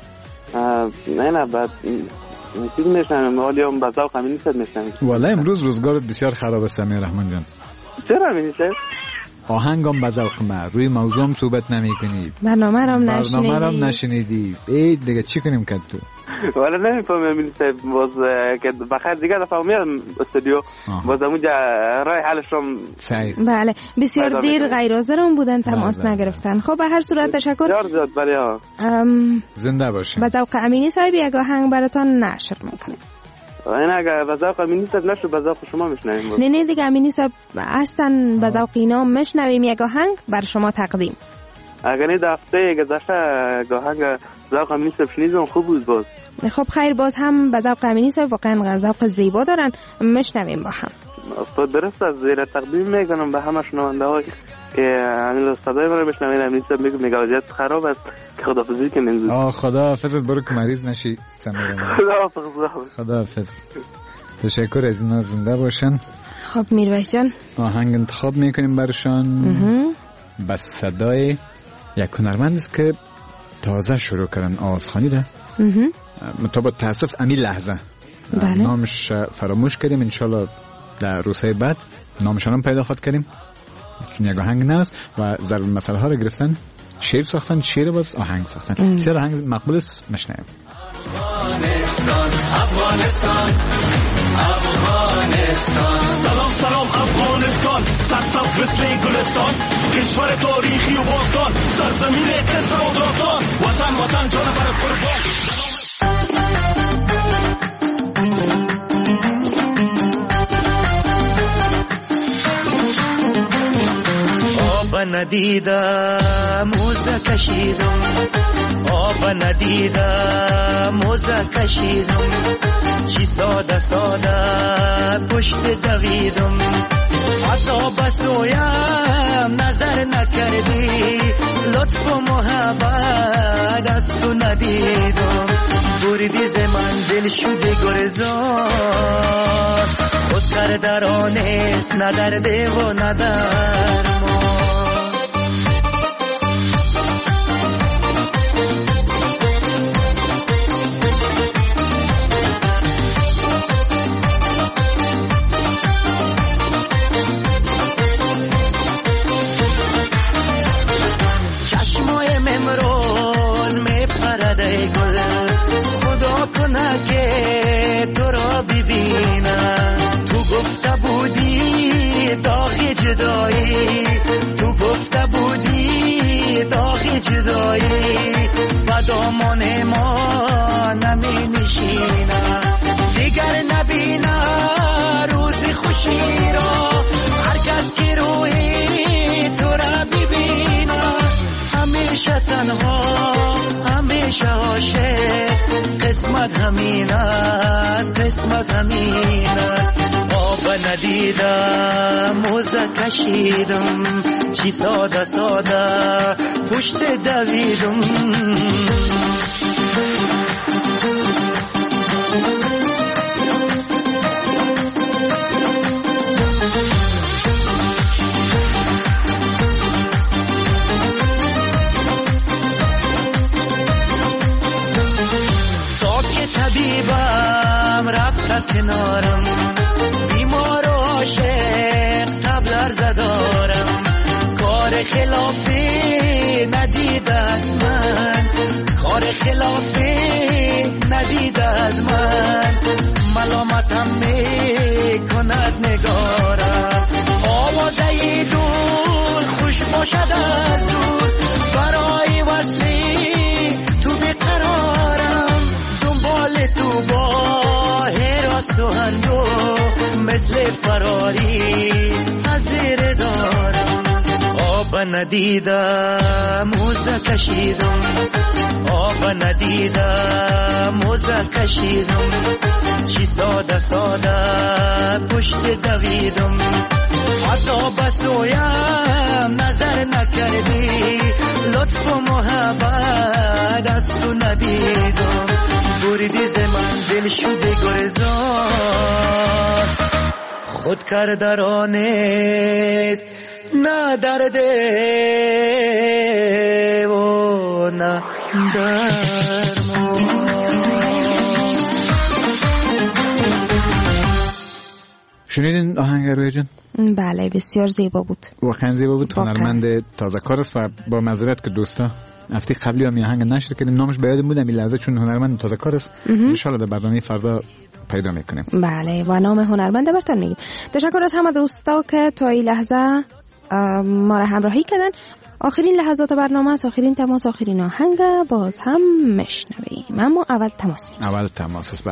S8: نه بعد چیز میشنم ولی هم به ذوق همین نیست میشنم.
S4: والا امروز روزگار بسیار خراب است سمیر رحمان جان.
S8: چرا میشه؟
S4: آهنگم به ذوق ما روی موضوع هم صحبت نمی‌کنید.
S6: برنامه رو
S4: نشنیدی. ای دیگه چی کنیم که تو؟
S8: والا نمیفهمم میشه باز که بخیر دیگه دفعه میام استودیو باز اونجا راه حلشم.
S6: بله بسیار دیر غیر حاضرم بودن تماس نگرفتن. خب به هر صورت تشکر.
S8: زیاد بله
S4: زنده باشین.
S6: به ذوق امینی صاحب یک آهنگ براتون نشر میکنیم.
S8: این اگه به ذوق امینی صاحب نشد به ذوق شما میشنویم.
S6: نه دیگه امینی صاحب اصلا به ذوق اینا میشنویم. یک آهنگ بر شما تقدیم.
S8: اگر این دفعه گذشته آهنگ ذوق امینی صاحب شنیدم خوب بود باز.
S6: خب خیر باز هم به ذوق امینی صاحب واقعا ذوق زیبا دارن میشنویم با هم.
S8: تو درست از زیر تقدیم میکنم به همه شنونده‌ها که همین صدای من رو بشنوین. امینی صاحب میگه وضعیت خراب است که خداحافظی کنیم.
S4: خداحافظت برو که مریض نشی سمیر. خداحافظ. تشکر از اینا زنده باشن.
S6: خب میرویس جان
S4: آهنگ انتخاب میکنیم برشان با صدای یک هنرمند است که تازه شروع کردن آوازخوانی ده. با تاسف امی لحظه نامش فراموش کردیم. انشالله در روزهای بعد نامشان هم پیدا خواهد کردیم چون یک آهنگ نست و ضرب مسئله ها رو گرفتن شعر ساختن شعر باز آهنگ ساختن بسیار آهنگ مقبول است. مشنویم.
S5: افغانستان افغانستان افغانستان سلام سلام افغانستان سرسبز مثل گلستان کشور تاریخی و باستان سرزمین قصر و داستان وطن وطن جان بر قربان. آب ندیدم موزه کشیدم آب ندیدم موزه کشیدم چی ساده ساده پشت دویدم حتی بسویم نظر نکردی لطف و محبت از تو ندیدم بردی ز منزل شده گرزان خود کردرانست ندرده و ندرمان. که تو را ببینم تو گفته بودی داغ جدایی تو گفته بودی داغ جدایی و دامان ما نمی نشینم دیگر نبینم روز خوشی را هر کس که روی تو را ببینم همیشه تنها همیشه عاشق قسمت همین است قسمت همین است. آب ندیدم موزه کشیدم چی ساده ساده پشت دویدم.
S10: کنارم، بیمار و عاشق قبل عرض دارم، کار خلافی ندید از من، کار خلافی ندید از من، ملامتم میکند نگارم، آوازه دور خوش باشد از دور، برای وصلی تو بیقرارم، دنبال تو با حراس و هندو مثل فراری از زیر دارم، آب ندیدم موزه کشیدم، آب ندیدم موزه کشیدم، چی ساده ساده پشت دویدم، حتی بسویم نظر نکردی، لطف و محبت از تو ندیدم، بریدی ز من دل شده گرزان، خود کرده را نیست نه درده و نه درمان.
S4: شنیدین آهنگ رویا جان؟
S6: بله بسیار زیبا بود،
S4: واقعا زیبا بود. هنرمند تازه کار است و با معذرت که دوستا هفته قبلی هم آهنگ نشر کردیم، نامش به یادم بود این لحظه چون هنرمند تازه کار است، ان شاء الله در برنامه فردا پیدا میکنیم.
S6: بله و نام هنرمند براتون میگیم. تشکر از همه دوستا که تا این لحظه ما را همراهی کردن. آخرین لحظات برنامه است، آخرین تماس، آخرین آهنگ باز هم میشنویم، اما اول تماس میگیم.
S4: اول تماس است.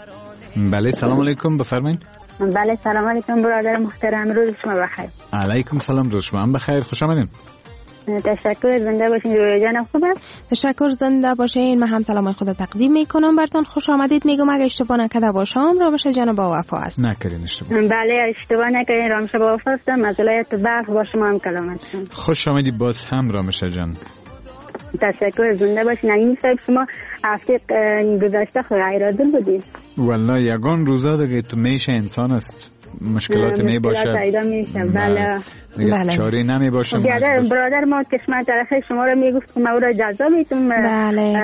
S4: بله سلام علیکم، بفرمایید.
S11: بله سلام علیکم برادر محترم، روز شما بخیر.
S4: علیکم سلام، روز شما هم بخیر، خوش آمدین.
S11: تشکر، زنده باشین. رویا جان خوب است؟
S6: تشکر، زنده باشین. من هم سلام خود تقدیم میکنم براتون، خوش آمدید میگم. اگه اشتباه نکرده باشم رامش جان با وفا است.
S4: نکردین اشتباه.
S11: بله اشتباه نکردین، رامش با وفا است. مزلایت برق با شما هم کلامت.
S4: خوش آمدید باز هم رامش جان.
S11: تشکر، زنده باشین. این صاحب شما هفته گذشته غیرعادل بودید.
S4: والله یگان روزا دیگه تو میشه انسان است، مشکلات می باشه.
S11: بله.
S4: چاره نمی باشه.
S11: برادر ما کشمن ترخیل شما رو میگفت که ما او را جزا میتونم.
S6: بله.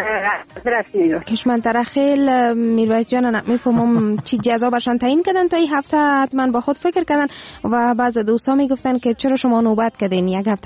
S6: کشمن ترخیل میرویس جان میفهمم چی جزا برشان تعیین کردن تا این هفته حتما با خود فکر کردن و بعض دوستا میگفتن که چرا شما نوبت کردین، یک هفته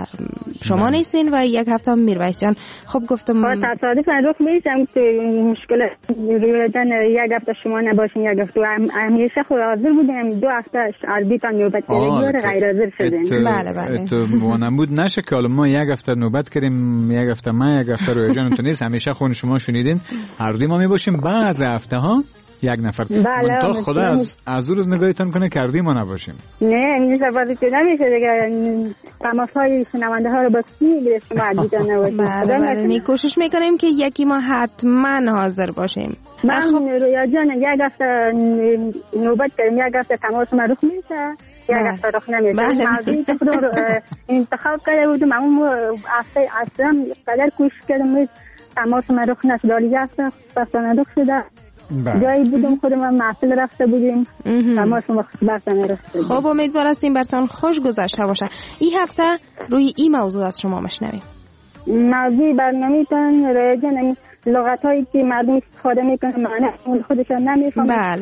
S6: شما نیستین و یک هفته میرویس جان. خب گفتم
S11: تصادفا رخ میشم که مشکل روی جان یک هفته شما نباشین، یک هفته همیشه خود حاضر بودیم، دو هفته عربی نوبت کردیم غیر حاضر شدیم.
S6: بله.
S4: تو وانمود نشه که حالا ما یک هفته نوبت کردیم، یک هفته من، یک هفته روی جان تو نیست، همیشه خون شما شنیدین هر دوی ما میباشیم، بعض هفته ها یک نفر.
S11: بله.
S4: تا خدا از روز نگاهتون کنه کردی ما نباشیم.
S11: نه این صفاتی که نمیشه دیگه، تماس‌های شنونده ها رو با کی میگیره شما عدیدان نباشیم.
S6: بله کوشش میکنیم که یکی ما حتما حاضر باشیم.
S11: من رویا جان یک هفته نوبت کردیم، یک هفته تماس ما رخ میشه، یک هفته رخ نمیشه. موضوعی که خودم انتخاب کرده بودم، اما هفته اصلا قدر کوشش کردم تماس ما رخ نشد، یک هفته بسانه رخ شده. جایی بودم خودم هم محفل رفته بودیم، تماس مخصوصا رفته.
S6: خب امیدوار هستیم براتون خوش گذشته باشه. این هفته روی این موضوع از شما مشنویم.
S11: موضوع برنامه‌تون رایجان لغت‌هایی که مردم استفاده میکنن معنی خودشون نمیفهمن.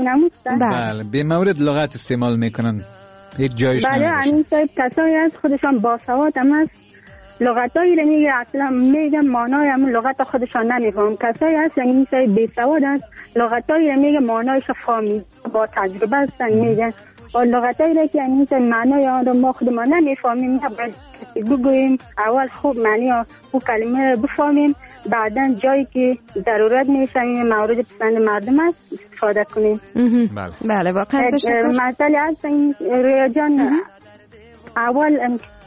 S4: بله به مورد لغت استعمال میکنن هیچ جایش
S11: نمیشه. بله همین صاحب کسایی از خودشون باسواد هم هست، لغتایی رو میگه اصلا میگن معنای همون لغت خودشان نمیفهم. کسایی هست یعنی صاحب بیسواد هست، لغتایی رو میگه معنایش فهمی با تجربه هستن میگن، و لغتایی رو که یعنی معنای آن رو ما خودمان نمیفهمیم نباید بگوییم، اول خوب معنی اون کلمه رو بفهمیم، بعدا جایی که ضرورت میشیم مورد پسند مردم است استفاده کنیم.
S6: بله واقعا تشکر.
S11: مسئله هست این رویا جان اول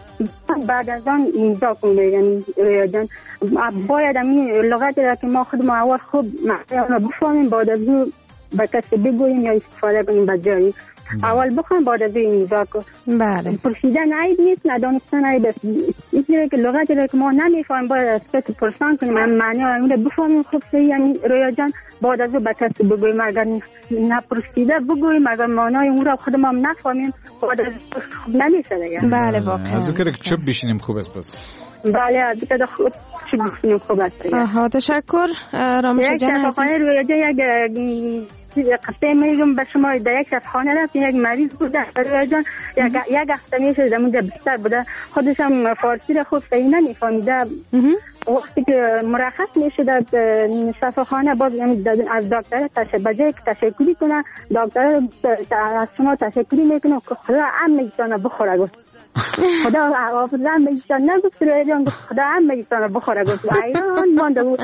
S11: بعد از آن امضا کنیم، یعنی رویا جان باید همین لغتی را که ما خودمان اول خوب معنی آن رو بفهمیم، بعد از اون به کسی بگوییم یا استفاده کنیم به جایی. اول بخوام بعد از این امضا کنیم.
S6: بله.
S11: پرسیدن عیب نیست، ندانستن عیب است. اینجوری که لغتی را که ما نمیفهمیم باید از کسی پرسان کنیم، معنی آن رو بفهمیم خوب صحیح، یعنی رویا جان بعد از اون به کسی بگوییم. اگر نپرسیده بگوییم، اگر معنای اون را خودمان نفهمیم بعد از خوب نمیشه دیگه.
S6: بله واقعا.
S4: از اون که چوب بشینیم خوب است بس.
S11: بله از که خوب چوب بشینیم خوب است.
S6: تشکر رامش جان.
S11: یک رویا جان یک قصه میگم به شما. در یک شفاخانه رفتیم، یک مریض بود دکتر جان، یک هفته میشه در اونجا بستر بوده، خودش هم فارسی را خوب صحیح نمیفهمیده. وقتی که مرخص میشه در شفاخانه باز از دکتر تشکری کنه، دکتر از شما تشکری میکنه که خدا هم میتونه بخوره. گفت خدا حافظم میتونه نگفت رویان، گفت خدا هم میتونه بخوره. گفت ایران مانده بود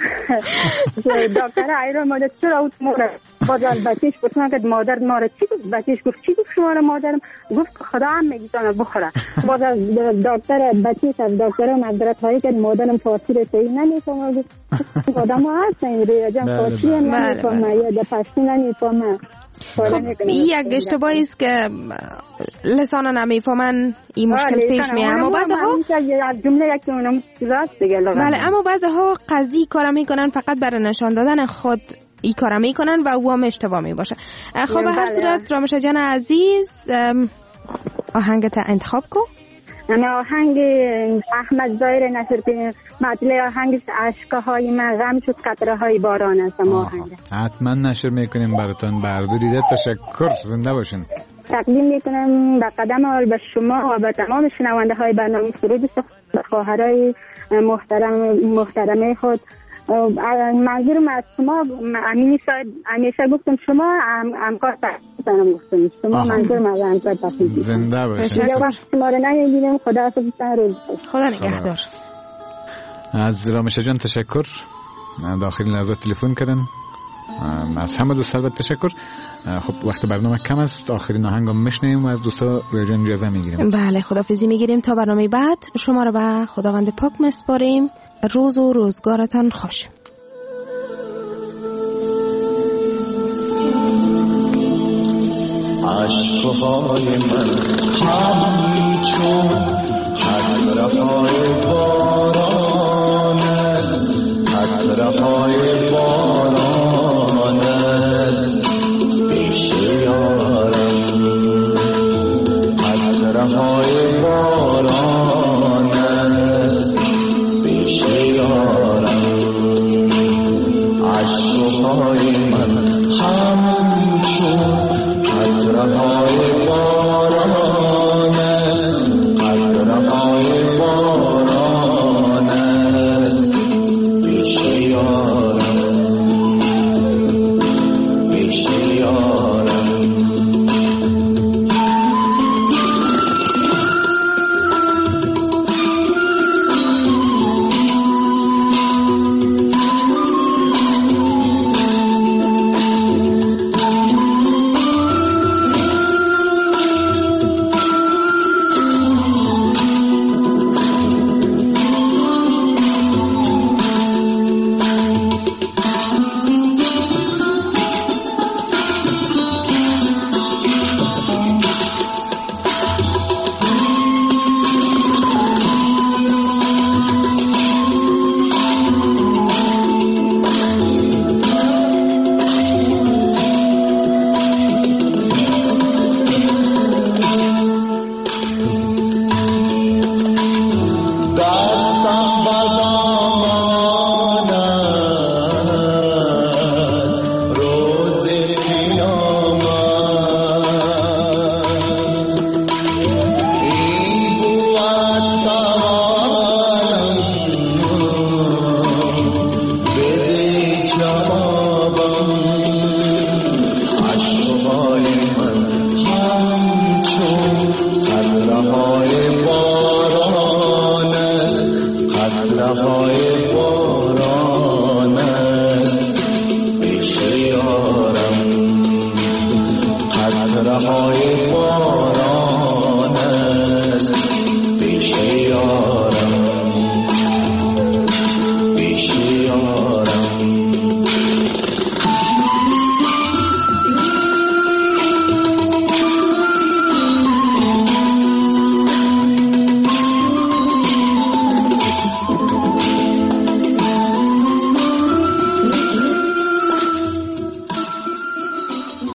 S11: دکتر ایران مانده. چرا اوت مورد باز از بچهش پرسیدن که مادر ماره چی گفت؟ بچهش گفت چی گفت شما را مادرم؟ گفت خدا هم میتونه بخوره. باز از دکتر بچهش از دکتر معذرت هایی که مادرم فارسی را صحیح نمیفهمه. گفت خدا ما هستیم رویان فارسی هم نمیفهمه یا در پشتو نمیفهمه.
S6: خب یک اشتباهی است که لسانا نمیفهمن این مشکل پیش میاد. اما بعضی‌ها
S11: جمله یکی اونم راست دیگه.
S6: بله، اما بعضی‌ها قصدی کارا میکنن فقط برای نشان دادن خود این کارا میکنن و او هم اشتباه میباشه. خب به هر صورت رامش جان عزیز آهنگت انتخاب کو.
S11: انا آهنگ احمد ظاهر نصرالدین مطلع آهنگ اشک‌های من غم شد قطره‌های باران است. آهنگ
S4: حتما نشر میکنیم براتون. برداریده تشکر، زنده باشین.
S11: تقدیم میکنم به قدم اول به شما و به تمام شنونده های برنامه سرود خواهرای محترمه خود. منظورم از شما همیشه گفتم شما همکار تحصیل گفتم شما منظورم از همکار تحصیل.
S4: زنده باشید.
S11: شما رو نمیدیدم. خدا حافظتان روز.
S6: خدا نگهدار.
S4: از رامش جان تشکر. داخل لحظات تلفن کردن. از همه دوست البته تشکر. خب وقت برنامه کم است، آخرین آهنگم میشنیم و از دوستا جان اجازه میگیریم.
S6: بله، خداحافظی میگیریم تا برنامه بعد. شما رو به خداوند پاک میسپاریم. روز و روزگارتان خوش.
S10: عشقهای من همچون قطره‌های باران است، قطره‌های باران است پیش یارم، قطره‌های باران است پیش یارم. عشقهای من همچون قطره‌های باران است، قطره‌های باران است پیش یارم، پیش یارم. قطره‌های باران